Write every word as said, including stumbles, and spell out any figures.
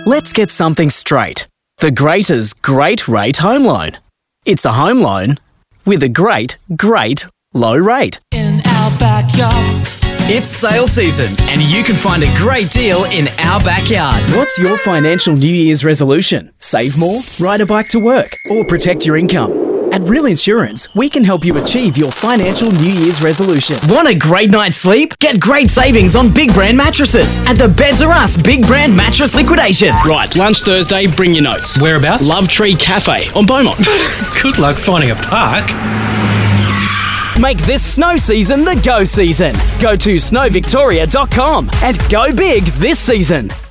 Let's get something straight. The Greaters Great Rate Home Loan. It's a home loan with a great, great low rate. In our backyard. It's sale season and you can find a great deal in our backyard. What's your financial New Year's resolution? Save more, ride a bike to work, or protect your income? At Real Insurance, we can help you achieve your financial New Year's resolution. Want a great night's sleep? Get great savings on Big Brand mattresses at the Beds R Us Big Brand Mattress Liquidation. Right, lunch Thursday, bring your notes. Whereabouts? Love Tree Cafe on Beaumont. Good luck finding a park. Make this snow season the go season. Go to snow victoria dot com and go big this season.